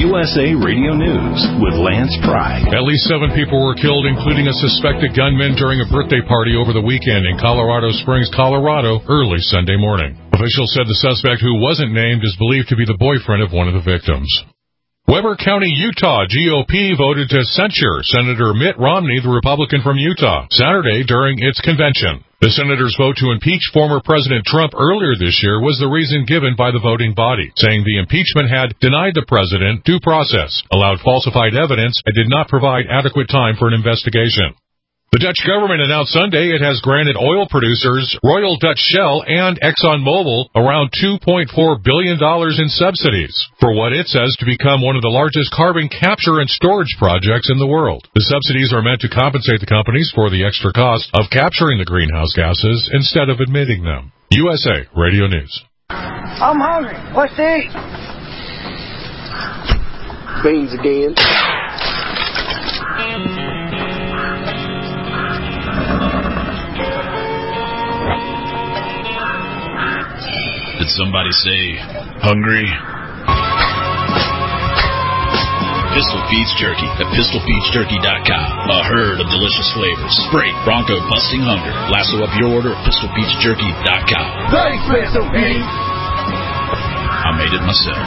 USA Radio News with Lance Pry. At least 7 people were killed, including a suspected gunman during a birthday party over the weekend in Colorado Springs, Colorado, early Sunday morning. Officials said the suspect, who wasn't named, is believed to be the boyfriend of one of the victims. Weber County, Utah GOP voted to censure Senator Mitt Romney, the Republican from Utah, Saturday during its convention. The senators' vote to impeach former President Trump earlier this year was the reason given by the voting body, saying the impeachment had denied the president due process, allowed falsified evidence, and did not provide adequate time for an investigation. The Dutch government announced Sunday it has granted oil producers Royal Dutch Shell and ExxonMobil around $2.4 billion in subsidies for what it says to become one of the largest carbon capture and storage projects in the world. The subsidies are meant to compensate the companies for the extra cost of capturing the greenhouse gases instead of emitting them. USA Radio News. I'm hungry. What's to eat? Beans again. Did somebody say, hungry? Pistol Pete's Jerky at PistolPete'sJerky.com. A herd of delicious flavors. Break bronco busting hunger. Lasso up your order at PistolPete'sJerky.com. Thanks, Pistol Pete. I made it myself.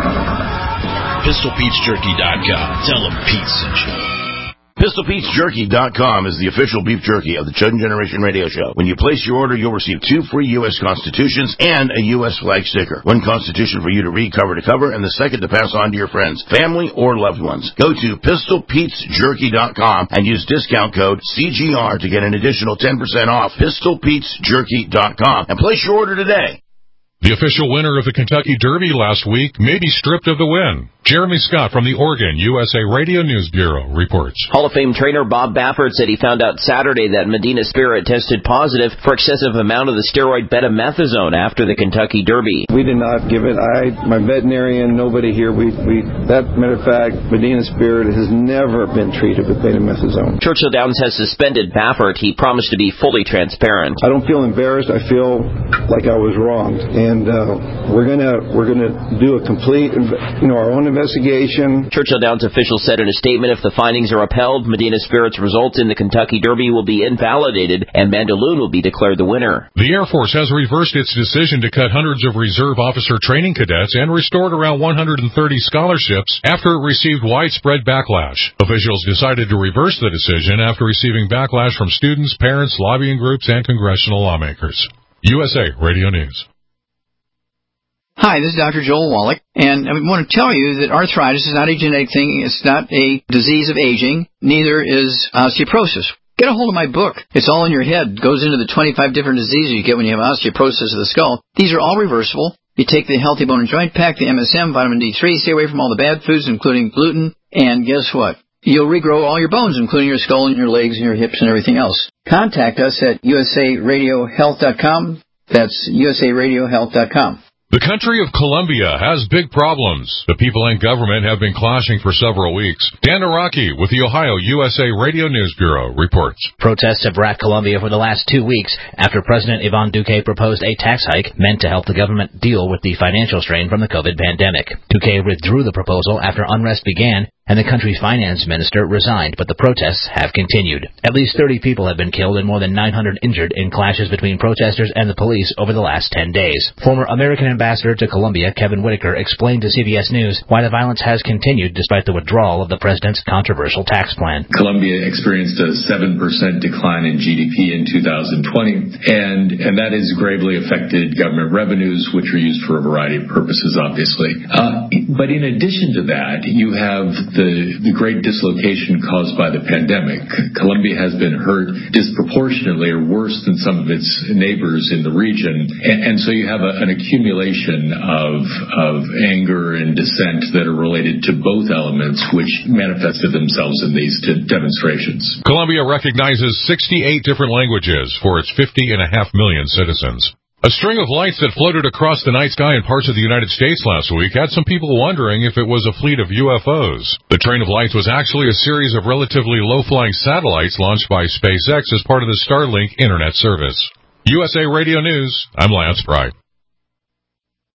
PistolPete'sJerky.com. Tell them Pete sent you. PistolPete'sJerky.com is the official beef jerky of the Chudden Generation Radio Show. When you place your order, you'll receive 2 free U.S. Constitutions and a U.S. flag sticker. 1 Constitution for you to read cover to cover, and the second to pass on to your friends, family, or loved ones. Go to PistolPete'sJerky.com and use discount code CGR to get an additional 10% off. PistolPete'sJerky.com and place your order today. The official winner of the Kentucky Derby last week may be stripped of the win. Jeremy Scott from the Oregon USA Radio News Bureau reports. Hall of Fame trainer Bob Baffert said he found out Saturday that Medina Spirit tested positive for excessive amount of the steroid betamethasone after the Kentucky Derby. We did not give it. My veterinarian, nobody here. That matter of fact, Medina Spirit has never been treated with betamethasone. Churchill Downs has suspended Baffert. He promised to be fully transparent. I don't feel embarrassed. I feel like I was wronged, and we're gonna do a complete, our own investigation. Churchill Downs officials said in a statement, if the findings are upheld, Medina Spirit's results in the Kentucky Derby will be invalidated, and Mandaloun will be declared the winner. The Air Force has reversed its decision to cut hundreds of reserve officer training cadets and restored around 130 scholarships after it received widespread backlash. Officials decided to reverse the decision after receiving backlash from students, parents, lobbying groups, and congressional lawmakers. USA Radio News. Hi, this is Dr. Joel Wallach, and I want to tell you that arthritis is not a genetic thing. It's not a disease of aging. Neither is osteoporosis. Get a hold of my book. It's all in your head. It goes into the 25 different diseases you get when you have osteoporosis of the skull. These are all reversible. You take the Healthy Bone and Joint Pack, the MSM, vitamin D3, stay away from all the bad foods, including gluten, and guess what? You'll regrow all your bones, including your skull and your legs and your hips and everything else. Contact us at usaradiohealth.com. That's usaradiohealth.com. The country of Colombia has big problems. The people and government have been clashing for several weeks. Dan Araki with the Ohio USA Radio News Bureau reports. Protests have racked Colombia for the last 2 weeks after President Iván Duque proposed a tax hike meant to help the government deal with the financial strain from the COVID pandemic. Duque withdrew the proposal after unrest began and the country's finance minister resigned, but the protests have continued. At least 30 people have been killed and more than 900 injured in clashes between protesters and the police over the last 10 days. Former American ambassador to Colombia, Kevin Whitaker, explained to CBS News why the violence has continued despite the withdrawal of the president's controversial tax plan. Colombia experienced a 7% decline in GDP in 2020, and that has gravely affected government revenues, which are used for a variety of purposes, obviously. But in addition to that, you have the great dislocation caused by the pandemic. Colombia has been hurt disproportionately or worse than some of its neighbors in the region. And so you have an accumulation of anger and dissent that are related to both elements, which manifested themselves in these demonstrations. Colombia recognizes 68 different languages for its 50.5 million citizens. A string of lights that floated across the night sky in parts of the United States last week had some people wondering if it was a fleet of UFOs. The train of lights was actually a series of relatively low-flying satellites launched by SpaceX as part of the Starlink internet service. USA Radio News, I'm Lance Pry.